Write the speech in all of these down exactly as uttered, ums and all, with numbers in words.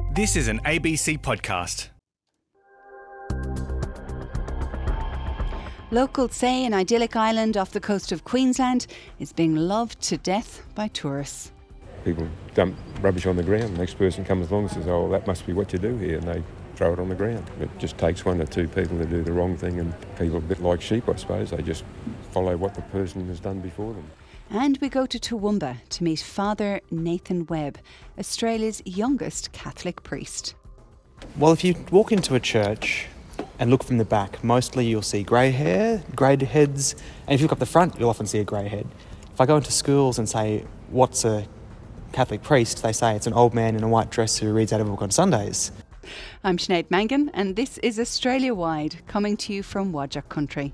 This is an A B C podcast. Locals say an idyllic island off the coast of Queensland is being loved to death by tourists. People dump rubbish on the ground. The next person comes along and says, oh, that must be what you do here, and they throw it on the ground. It just takes one or two people to do the wrong thing, and people, a bit like sheep, I suppose, they just follow what the person has done before them. And we go to Toowoomba to meet Father Nathan Webb, Australia's youngest Catholic priest. Well, if you walk into a church and look from the back, mostly you'll see grey hair, grey heads, and if you look up the front, you'll often see a grey head. If I go into schools and say, what's a Catholic priest, they say it's an old man in a white dress who reads out of a book on Sundays. I'm Sinead Mangan, and this is Australia Wide, coming to you from Whadjuk country.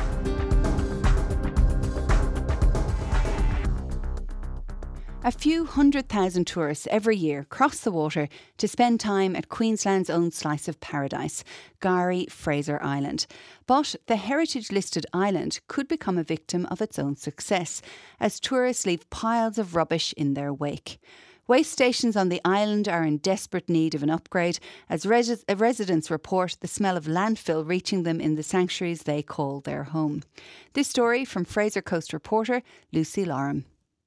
A few hundred thousand tourists every year cross the water to spend time at Queensland's own slice of paradise, Gowrie Fraser Island. But the heritage-listed island could become a victim of its own success, as tourists leave piles of rubbish in their wake. Waste stations on the island are in desperate need of an upgrade, as res- residents report the smell of landfill reaching them in the sanctuaries they call their home. This story from Fraser Coast reporter Lucy Loram.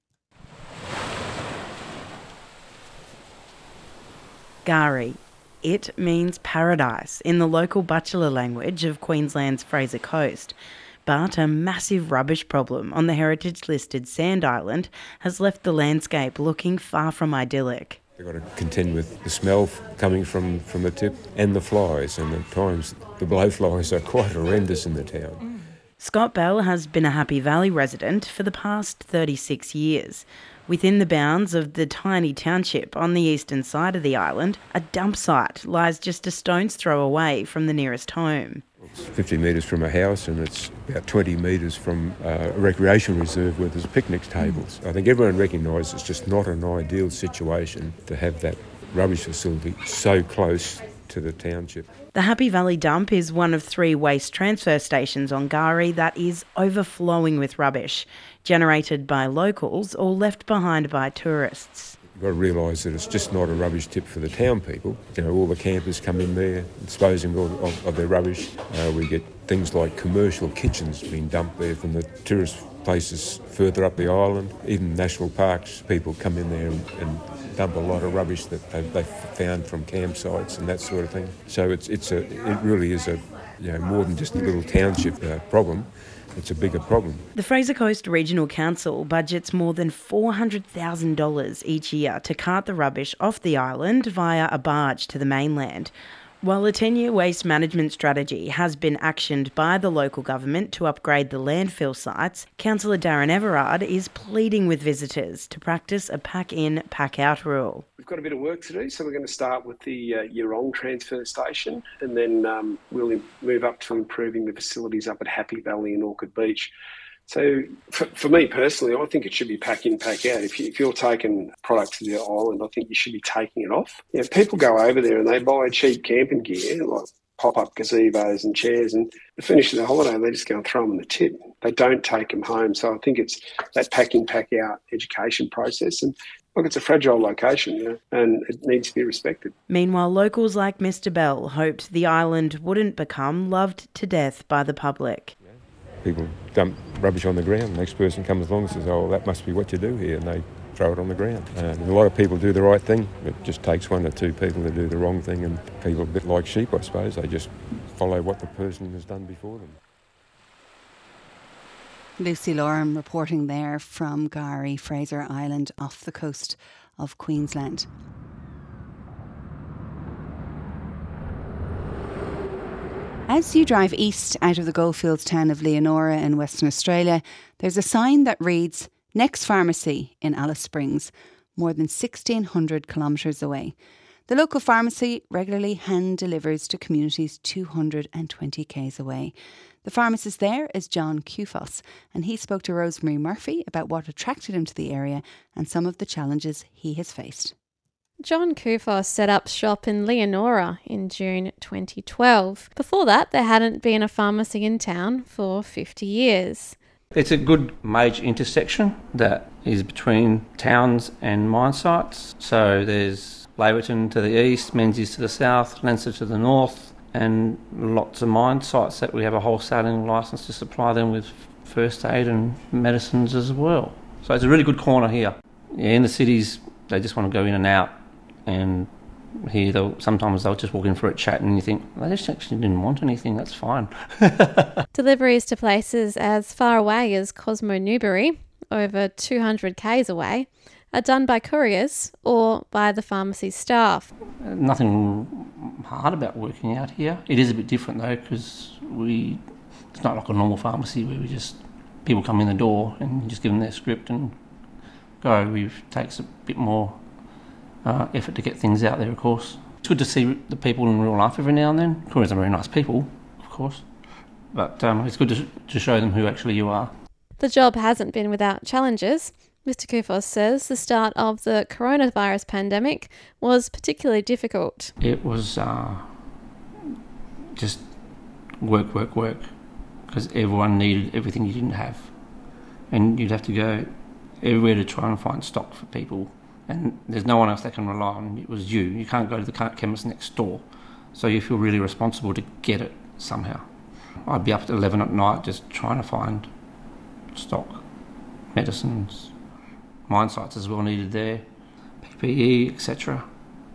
Gowrie. It means paradise in the local Bachelor language of Queensland's Fraser Coast. But a massive rubbish problem on the heritage-listed Sand Island has left the landscape looking far from idyllic. They've got to contend with the smell coming from, from the tip and the flies, and at times the blowflies are quite horrendous in the town. Mm. Scott Bell has been a Happy Valley resident for the past thirty-six years. Within the bounds of the tiny township on the eastern side of the island, a dump site lies just a stone's throw away from the nearest home. It's fifty metres from a house, and it's about twenty metres from uh, a recreation reserve where there's picnic tables. I think everyone recognises it's just not an ideal situation to have that rubbish facility so close to the township. The Happy Valley dump is one of three waste transfer stations on Gowrie that is overflowing with rubbish, generated by locals or left behind by tourists. You've got to realise that it's just not a rubbish tip for the town people. You know, all the campers come in there disposing of, of, of their rubbish. Uh, we get things like commercial kitchens being dumped there from the tourist places further up the island. Even national parks, people come in there and, and dump a lot of rubbish that they've, they've found from campsites and that sort of thing. So it's it's a it really is a you know more than just a little township uh, problem. It's a bigger problem. The Fraser Coast Regional Council budgets more than four hundred thousand dollars each year to cart the rubbish off the island via a barge to the mainland. While a ten-year waste management strategy has been actioned by the local government to upgrade the landfill sites, Councillor Darren Everard is pleading with visitors to practice a pack-in, pack-out rule. We've got a bit of work to do, so we're going to start with the uh, Yeerong transfer station, and then um, we'll im- move up to improving the facilities up at Happy Valley and Orchid Beach. So for, for me personally, I think it should be pack in, pack out. If, you, if you're taking product to the island, I think you should be taking it off. Yeah, people go over there and they buy cheap camping gear, like pop-up gazebos and chairs, and the finish of the holiday, they just go and throw them in the tip. They don't take them home. So I think it's that pack in, pack out education process. And look, it's a fragile location, you know, and it needs to be respected. Meanwhile, locals like Mister Bell hoped the island wouldn't become loved to death by the public. People dump rubbish on the ground. The next person comes along and says, oh, that must be what you do here, and they throw it on the ground. Uh, a lot of people do the right thing. It just takes one or two people to do the wrong thing, and people, a bit like sheep, I suppose, they just follow what the person has done before them. Lucy Loram reporting there from Gowrie Fraser Island off the coast of Queensland. As you drive east out of the goldfields town of Leonora in Western Australia, there's a sign that reads Next Pharmacy in Alice Springs, more than sixteen hundred kilometres away. The local pharmacy regularly hand delivers to communities two hundred twenty k's away. The pharmacist there is John Kufos, and he spoke to Rosemary Murphy about what attracted him to the area and some of the challenges he has faced. John Kufos set up shop in Leonora in June twenty twelve. Before that, there hadn't been a pharmacy in town for fifty years. It's a good major intersection that is between towns and mine sites. So there's Laverton to the east, Menzies to the south, Leinster to the north, and lots of mine sites that we have a wholesaling licence to supply them with first aid and medicines as well. So it's a really good corner here. Yeah, in the cities, they just want to go in and out, and here they'll, sometimes they'll just walk in for a chat and you think, they just actually didn't want anything, that's fine. Deliveries to places as far away as Cosmo Newbury, over two hundred kays away, are done by couriers or by the pharmacy staff. Nothing hard about working out here. It is a bit different though, because we it's not like a normal pharmacy where we just people come in the door and you just give them their script and go. It takes a bit more uh, effort to get things out there, of course. It's good to see the people in real life every now and then. Couriers are very nice people, of course, but um, it's good to, to show them who actually you are. The job hasn't been without challenges. Mister Koufos says the start of the coronavirus pandemic was particularly difficult. It was uh, just work, work, work, because everyone needed everything you didn't have. And you'd have to go everywhere to try and find stock for people. And there's no one else that can rely on. It was you. You can't go to the chemist next door. So you feel really responsible to get it somehow. I'd be up at eleven at night just trying to find stock, medicines, mine sites as well needed there, P P E, et cetera.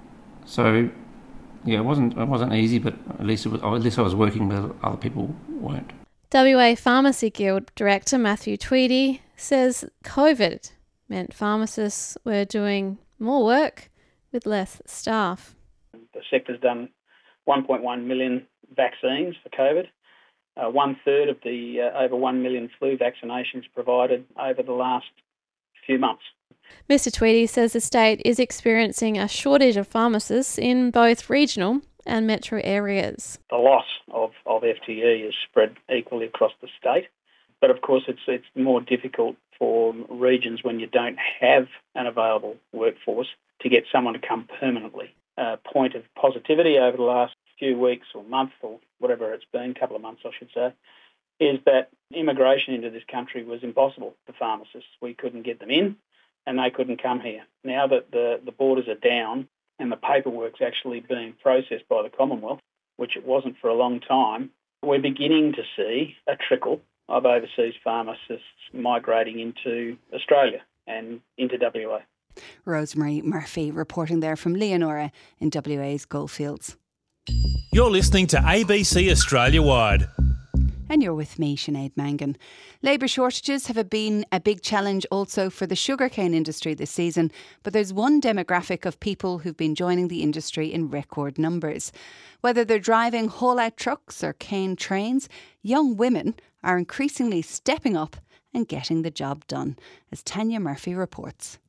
So, yeah, it wasn't it wasn't easy, but at least it was, at least I was working, but other people weren't. W A Pharmacy Guild Director Matthew Tweedy says COVID meant pharmacists were doing more work with less staff. The sector's done one point one million vaccines for COVID. Uh, one third of the uh, over one million flu vaccinations provided over the last few months. Mister Tweedy says the state is experiencing a shortage of pharmacists in both regional and metro areas. The loss of, of F T E is spread equally across the state, but of course it's it's more difficult for regions when you don't have an available workforce to get someone to come permanently. A point of positivity over the last few weeks or month or whatever it's been, couple of months I should say, is that immigration into this country was impossible for pharmacists. We couldn't get them in and they couldn't come here. Now that the, the borders are down and the paperwork's actually being processed by the Commonwealth, which it wasn't for a long time, we're beginning to see a trickle of overseas pharmacists migrating into Australia and into W A. Rosemary Murphy reporting there from Leonora in W A's Goldfields. You're listening to A B C Australia Wide. And you're with me, Sinead Mangan. Labour shortages have been a big challenge also for the sugarcane industry this season, but there's one demographic of people who've been joining the industry in record numbers. Whether they're driving haul-out trucks or cane trains, young women are increasingly stepping up and getting the job done, as Tanya Murphy reports.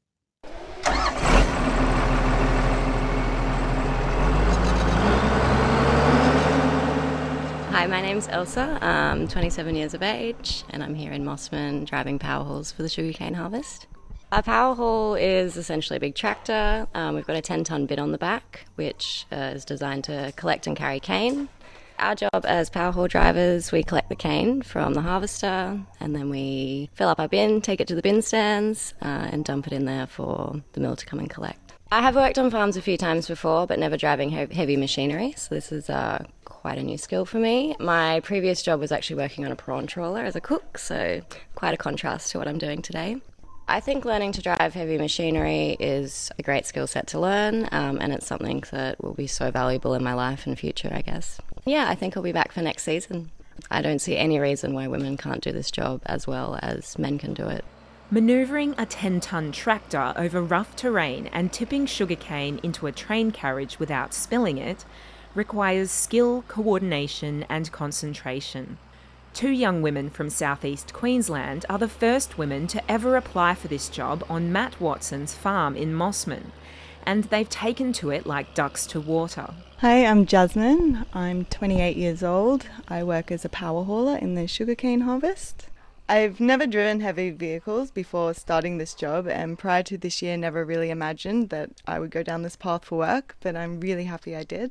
Hi, my name's Elsa. I'm twenty-seven years of age and I'm here in Mossman driving power hauls for the sugarcane harvest. A power haul is essentially a big tractor. Um, we've got a ten tonne bin on the back, which uh, is designed to collect and carry cane. Our job as power haul drivers, we collect the cane from the harvester and then we fill up our bin, take it to the bin stands uh, and dump it in there for the mill to come and collect. I have worked on farms a few times before, but never driving he- heavy machinery, so this is uh, quite a new skill for me. My previous job was actually working on a prawn trawler as a cook, so quite a contrast to what I'm doing today. I think learning to drive heavy machinery is a great skill set to learn, um, and it's something that will be so valuable in my life and future, I guess. Yeah, I think I'll be back for next season. I don't see any reason why women can't do this job as well as men can do it. Manoeuvring a ten tonne tractor over rough terrain and tipping sugarcane into a train carriage without spilling it requires skill, coordination and concentration. Two young women from southeast Queensland are the first women to ever apply for this job on Matt Watson's farm in Mossman, and they've taken to it like ducks to water. Hi, I'm Jasmine. I'm twenty-eight years old. I work as a power hauler in the sugarcane harvest. I've never driven heavy vehicles before starting this job, and prior to this year never really imagined that I would go down this path for work, but I'm really happy I did.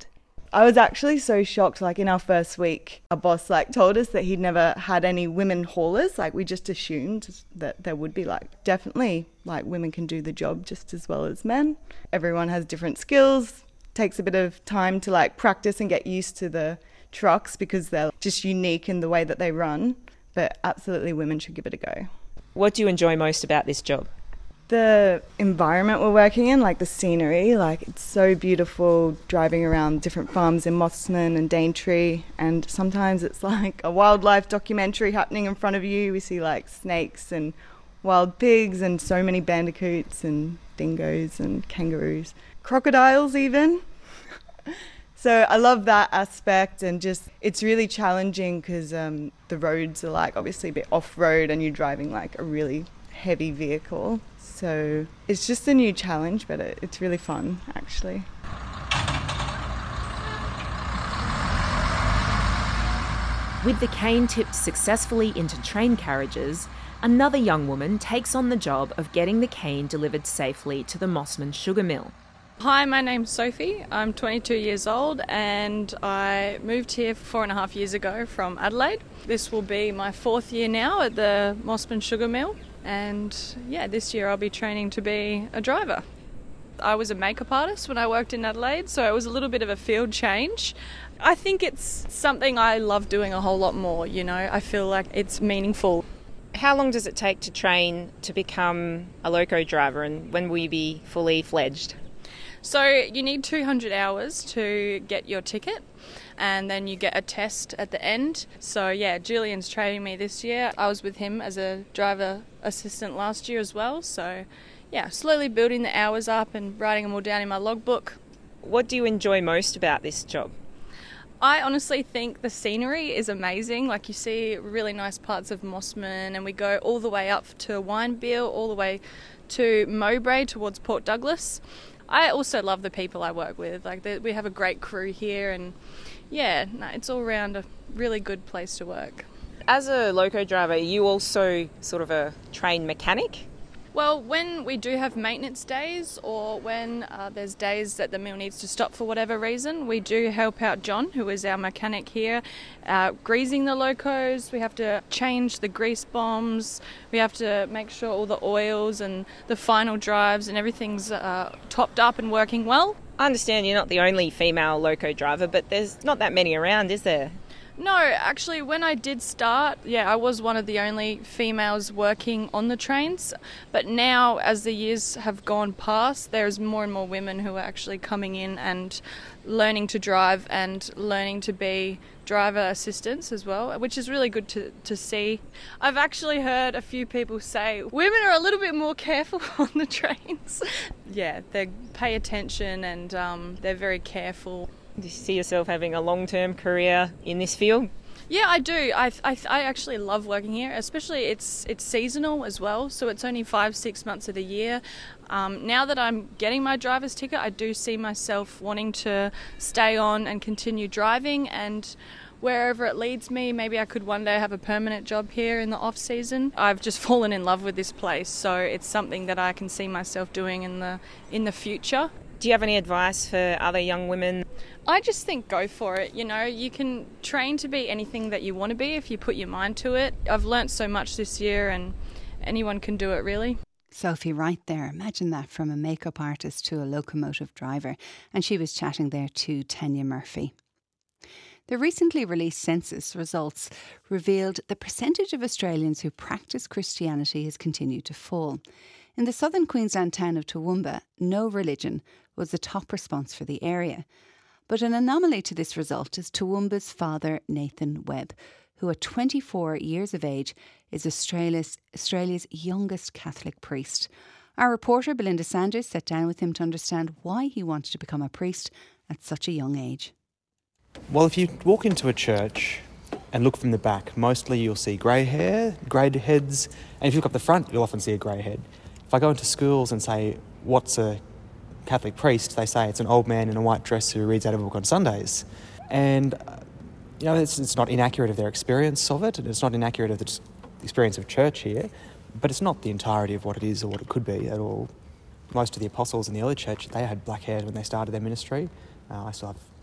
I was actually so shocked, like in our first week, our boss like told us that he'd never had any women haulers. Like we just assumed that there would be like, definitely like women can do the job just as well as men. Everyone has different skills, takes a bit of time to like practice and get used to the trucks because they're just unique in the way that they run. But absolutely women should give it a go. What do you enjoy most about this job? The environment we're working in, like the scenery, like it's so beautiful driving around different farms in Mosman and Daintree, and sometimes it's like a wildlife documentary happening in front of you. We see like snakes and wild pigs and so many bandicoots and dingoes and kangaroos, crocodiles even. So I love that aspect, and just it's really challenging because um, the roads are like obviously a bit off-road and you're driving like a really heavy vehicle. So it's just a new challenge, but it, it's really fun, actually. With the cane tipped successfully into train carriages, another young woman takes on the job of getting the cane delivered safely to the Mosman sugar mill. Hi, my name's Sophie. I'm twenty-two years old and I moved here four and a half years ago from Adelaide. This will be my fourth year now at the Mosman sugar mill. And yeah, this year I'll be training to be a driver. I was a makeup artist when I worked in Adelaide, so it was a little bit of a field change. I think it's something I love doing a whole lot more, you know. I feel like it's meaningful. How long does it take to train to become a loco driver, and when will you be fully fledged? So you need two hundred hours to get your ticket, and then you get a test at the end. So yeah, Julian's training me this year. I was with him as a driver assistant last year as well. So yeah, slowly building the hours up and writing them all down in my logbook. What do you enjoy most about this job? I honestly think the scenery is amazing. Like you see really nice parts of Mosman, and we go all the way up to Winebeel, all the way to Mowbray towards Port Douglas. I also love the people I work with. Like we have a great crew here, and yeah, no, it's all around a really good place to work. As a loco driver, are you also sort of a train mechanic? Well, when we do have maintenance days, or when uh, there's days that the mill needs to stop for whatever reason, we do help out John, who is our mechanic here, uh, greasing the locos. We have to change the grease bombs. We have to make sure all the oils and the final drives and everything's uh, topped up and working well. I understand you're not the only female loco driver, but there's not that many around, is there? No, actually, when I did start, yeah, I was one of the only females working on the trains. But now, as the years have gone past, there's more and more women who are actually coming in and learning to drive and learning to be driver assistants as well, which is really good to, to see. I've actually heard a few people say women are a little bit more careful on the trains. Yeah, they pay attention and um, they're very careful. Do you see yourself having a long-term career in this field? Yeah, I do. I, I I actually love working here, especially it's it's seasonal as well, so it's only five, six months of the year. Um, now that I'm getting my driver's ticket, I do see myself wanting to stay on and continue driving, and wherever it leads me, maybe I could one day have a permanent job here in the off season. I've just fallen in love with this place, so it's something that I can see myself doing in the in the future. Do you have any advice for other young women? I just think go for it. You know, you can train to be anything that you want to be if you put your mind to it. I've learnt so much this year, and anyone can do it, really. Sophie right there. Imagine that, from a makeup artist to a locomotive driver. And she was chatting there to Tanya Murphy. The recently released census results revealed the percentage of Australians who practice Christianity has continued to fall. In the southern Queensland town of Toowoomba, no religion was the top response for the area. But an anomaly to this result is Toowoomba's Father Nathan Webb, who at twenty-four years of age is Australia's, Australia's youngest Catholic priest. Our reporter Belinda Sanders sat down with him to understand why he wanted to become a priest at such a young age. Well, if you walk into a church and look from the back, mostly you'll see grey hair, grey heads, and if you look up the front, you'll often see a grey head. If I go into schools and say, what's a Catholic priest, they say it's an old man in a white dress who reads out of a book on Sundays. And, uh, you know, it's, it's not inaccurate of their experience of it, and it's not inaccurate of the experience of church here, but it's not the entirety of what it is or what it could be at all. Most of the apostles in the early church, they had black hair when they started their ministry. Uh, I still have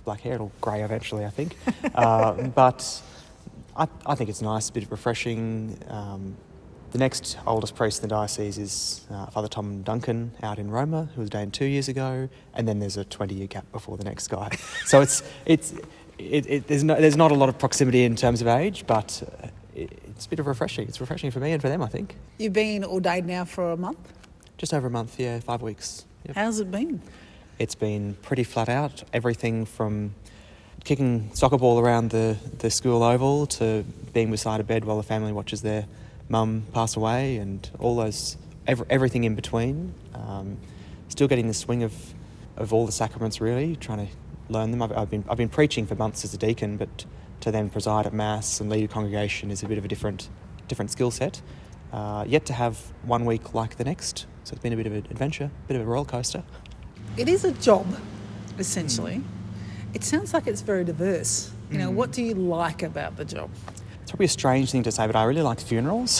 black hair. It'll grey eventually, I think. uh, but I, I think it's nice, a bit refreshing. Um, the next oldest priest in the diocese is uh, Father Tom Duncan out in Roma, who was ordained two years ago, and then there's a twenty-year gap before the next guy. So it's it's it, it, there's no, there's not a lot of proximity in terms of age, but it, it's a bit of refreshing. It's refreshing for me and for them, I think. You've been ordained now for a month? Just over a month, yeah, five weeks. Yep. How's it been? It's been pretty flat out. Everything from kicking soccer ball around the, the school oval to being beside a bed while the family watches their mum pass away, and all those, every, everything in between. Um, still getting the swing of, of all the sacraments, really, trying to learn them. I've, I've been I've been preaching for months as a deacon, but to then preside at Mass and lead a congregation is a bit of a different different skill set. Uh, yet to have one week like the next, so it's been a bit of an adventure, a bit of a roller coaster. It is a job, essentially. Mm. It sounds like it's very diverse. You know, mm. what do you like about the job? It's probably a strange thing to say, but I really like funerals.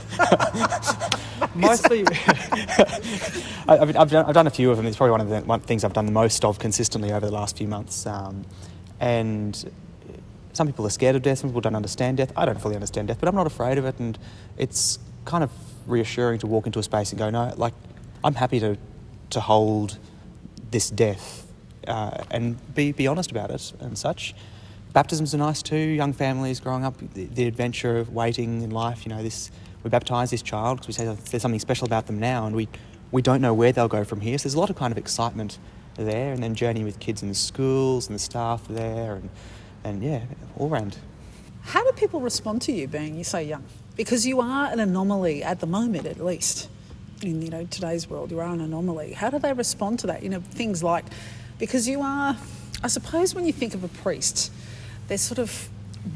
Mostly, I've, I've, done, I've done a few of them. It's probably one of the one things I've done the most of consistently over the last few months. Um, and some people are scared of death, some people don't understand death. I don't fully understand death, but I'm not afraid of it. And it's kind of reassuring to walk into a space and go, no, like, I'm happy to to hold this death uh, and be, be honest about it and such. Baptisms are nice too, young families growing up, the, the adventure of waiting in life, you know, this, we baptise this child because we say there's something special about them now, and we, we don't know where they'll go from here. So there's a lot of kind of excitement there, and then journey with kids in the schools and the staff there, and, and yeah, all round. How do people respond to you being, you say, young? Because you are an anomaly at the moment, at least. In, you know, today's world, you are an anomaly. How do they respond to that? You know, things like, because you are, I suppose when you think of a priest, they're sort of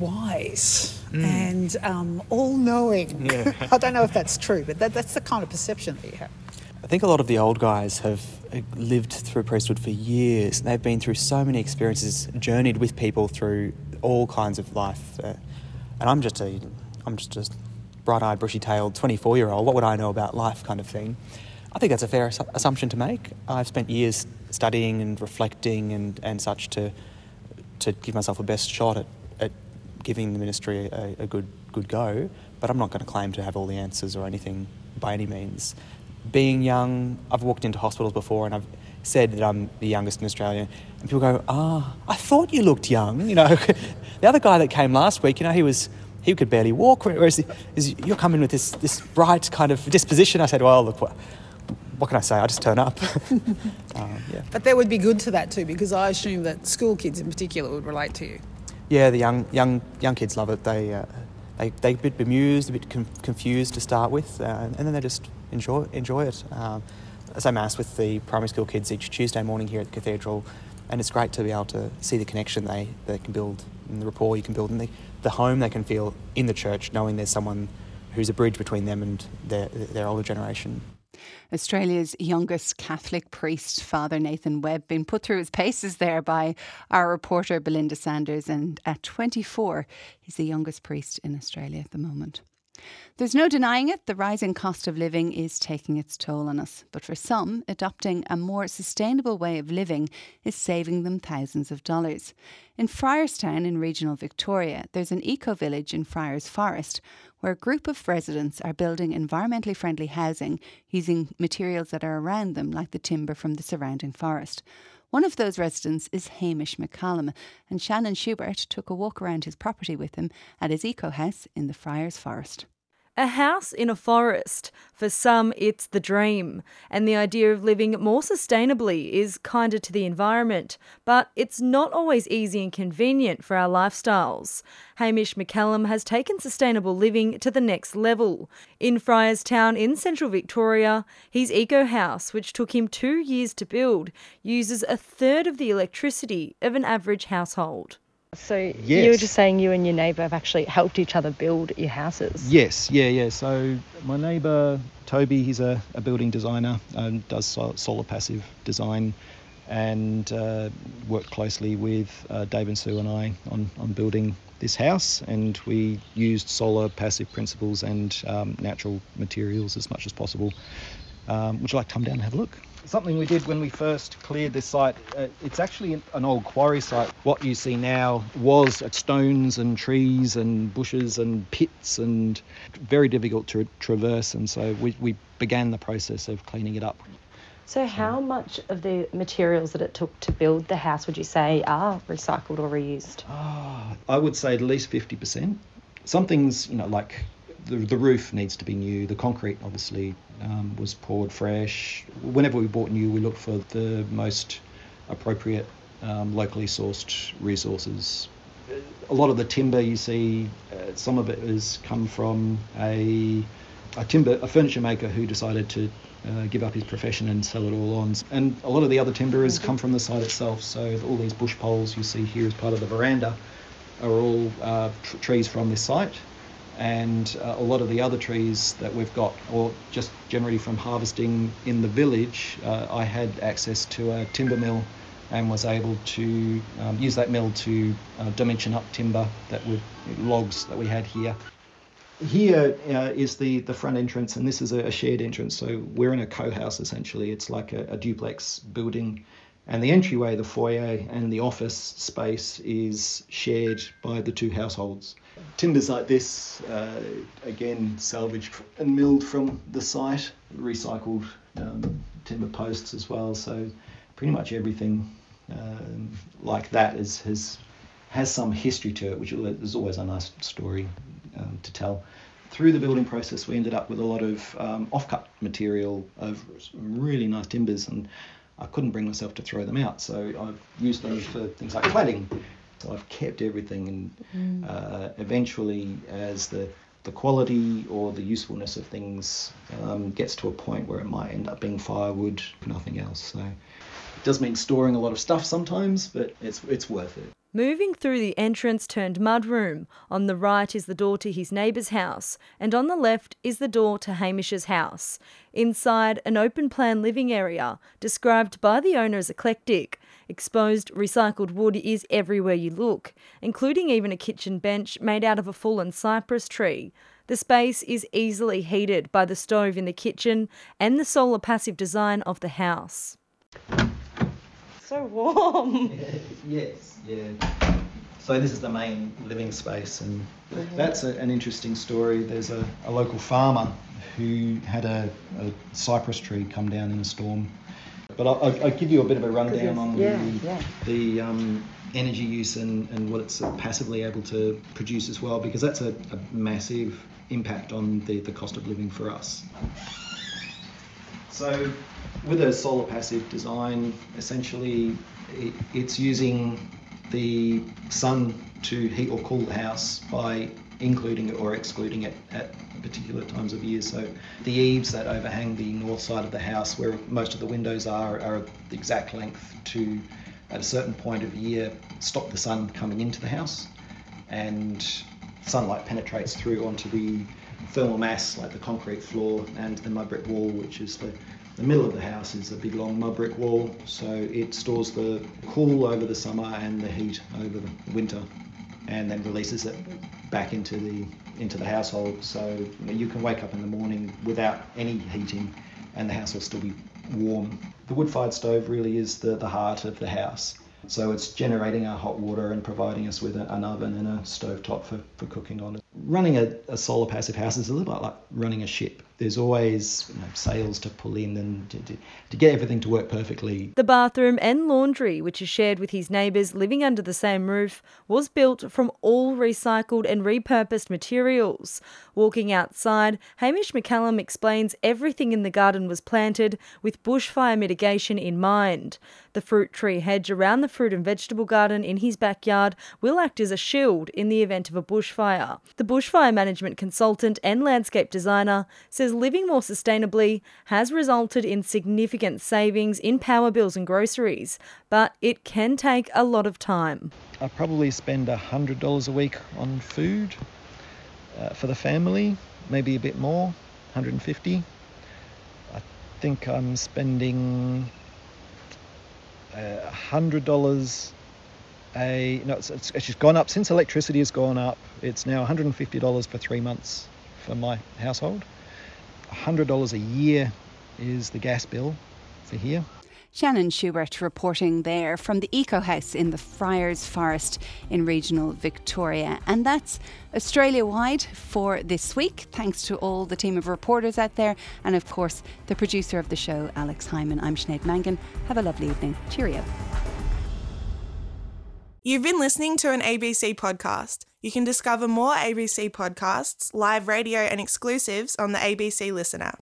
wise mm. and um, all-knowing. Yeah. I don't know if that's true, but that, that's the kind of perception that you have. I think a lot of the old guys have lived through priesthood for years. They've been through so many experiences, journeyed with people through all kinds of life. Uh, and I'm just a, I'm just a bright-eyed, bushy-tailed twenty-four-year-old. What would I know about life kind of thing? I think that's a fair assu- assumption to make. I've spent years studying and reflecting and, and such to to give myself a best shot at, at giving the ministry a, a good good go, but I'm not going to claim to have all the answers or anything by any means. Being young, I've walked into hospitals before and I've said that I'm the youngest in Australia, and people go, ah, I thought you looked young. You know, the other guy that came last week, you know, he was he could barely walk, whereas is, you're coming with this this bright kind of disposition. I said, well, look, what, what can I say? I just turn up. um, yeah. But that would be good to that too, because I assume that school kids in particular would relate to you. Yeah, the young young young kids love it. They uh, they they're a bit bemused, a bit com- confused to start with, uh, and then they just enjoy enjoy it. Um, I say Mass with the primary school kids each Tuesday morning here at the cathedral, and it's great to be able to see the connection they, they can build and the rapport you can build, and the, the home they can feel in the church, knowing there's someone who's a bridge between them and their their older generation. Australia's youngest Catholic priest, Father Nathan Webb, been put through his paces there by our reporter Belinda Sanders, and at twenty-four, he's the youngest priest in Australia at the moment. There's no denying it, the rising cost of living is taking its toll on us. But for some, adopting a more sustainable way of living is saving them thousands of dollars. In Friarstown in regional Victoria, there's an eco-village in Friars Forest where a group of residents are building environmentally friendly housing using materials that are around them, like the timber from the surrounding forest. One of those residents is Hamish McCallum, and Shannon Schubert took a walk around his property with him at his eco-house in the Friars Forest. A house in a forest. For some, it's the dream. And the idea of living more sustainably is kinder to the environment. But it's not always easy and convenient for our lifestyles. Hamish McCallum has taken sustainable living to the next level. In Friarstown in central Victoria, his eco house, which took him two years to build, uses a third of the electricity of an average household. So yes. You were just saying you and your neighbour have actually helped each other build your houses. Yes, yeah, yeah. So my neighbour, Toby, he's a, a building designer, um, does solar passive design, and uh, worked closely with uh, Dave and Sue and I on, on building this house, and we used solar passive principles and um, natural materials as much as possible Um, would you like to come down and have a look? Something we did when we first cleared this site, uh, it's actually an old quarry site. What you see now was stones and trees and bushes and pits and very difficult to traverse, and so we, we began the process of cleaning it up. So how much of the materials that it took to build the house would you say are recycled or reused? Oh, I would say at least fifty percent. Some things, you know, like the, the roof needs to be new, the concrete obviously um, was poured fresh. Whenever we bought new, we looked for the most appropriate um, locally sourced resources. A lot of the timber you see, uh, some of it has come from a, a timber, a furniture maker who decided to Uh, give up his profession and sell it all on. And a lot of the other timber has come from the site itself. So all these bush poles you see here as part of the veranda are all uh, tr- trees from this site. And uh, a lot of the other trees that we've got, or just generally from harvesting in the village, uh, I had access to a timber mill and was able to um, use that mill to uh, dimension up timber that would logs that we had here. Here uh, is the, the front entrance, and this is a, a shared entrance. So we're in a co-house essentially. It's like a, a duplex building, and the entryway, the foyer, and the office space is shared by the two households. Timbers like this, uh, again, salvaged and milled from the site, recycled um, timber posts as well. So pretty much everything um, like that is, has has some history to it, which is always a nice story Um, to tell. Through the building process, we ended up with a lot of um, off-cut material of really nice timbers, and I couldn't bring myself to throw them out, so I've used them for things like cladding. So I've kept everything, and Mm. uh, eventually, as the the quality or the usefulness of things um, gets to a point where it might end up being firewood, nothing else. So it does mean storing a lot of stuff sometimes, but it's it's worth it. Moving through the entrance-turned mudroom, on the right is the door to his neighbour's house, and on the left is the door to Hamish's house. Inside, an open-plan living area, described by the owner as eclectic. Exposed recycled wood is everywhere you look, including even a kitchen bench made out of a fallen cypress tree. The space is easily heated by the stove in the kitchen and the solar passive design of the house. So warm. Yes, yeah. So this is the main living space, and that's a, an interesting story. There's a, a local farmer who had a, a cypress tree come down in a storm. But I'll, I'll, I'll give you a bit of a rundown on yeah, the, yeah. the um, energy use and, and what it's passively able to produce as well, because that's a, a massive impact on the, the cost of living for us. So with a solar passive design, essentially it, it's using the sun to heat or cool the house by including it or excluding it at particular times of year. So the eaves that overhang the north side of the house, where most of the windows are, are the exact length to, at a certain point of year, stop the sun coming into the house, and sunlight penetrates through onto the thermal mass, like the concrete floor and the mud brick wall, which is the The middle of the house is a big long mud brick wall, so it stores the cool over the summer and the heat over the winter, and then releases it back into the into the household. So you know, you can wake up in the morning without any heating, and the house will still be warm. The wood-fired stove really is the, the heart of the house. So it's generating our hot water and providing us with a, an oven and a stovetop for, for cooking on it. Running a, a solar passive house is a little bit like running a ship. There's always you know, sails to pull in and to, to, to get everything to work perfectly. The bathroom and laundry, which is shared with his neighbours living under the same roof, was built from all recycled and repurposed materials. Walking outside, Hamish McCallum explains everything in the garden was planted with bushfire mitigation in mind. The fruit tree hedge around the fruit and vegetable garden in his backyard will act as a shield in the event of a bushfire. The bushfire management consultant and landscape designer says living more sustainably has resulted in significant savings in power bills and groceries, but it can take a lot of time. I probably spend one hundred dollars a week on food uh, for the family, maybe a bit more, one hundred fifty dollars. I think I'm spending uh, one hundred dollars a... No, it's, it's, it's gone up. Since electricity has gone up, it's now one hundred fifty dollars for three months for my household. one hundred dollars a year is the gas bill for here. Shannon Schubert reporting there from the Eco House in the Friars Forest in regional Victoria. And that's Australia-wide for this week. Thanks to all the team of reporters out there and, of course, the producer of the show, Alex Hyman. I'm Sinead Mangan. Have a lovely evening. Cheerio. You've been listening to an A B C podcast. You can discover more A B C podcasts, live radio and exclusives on the A B C Listen app.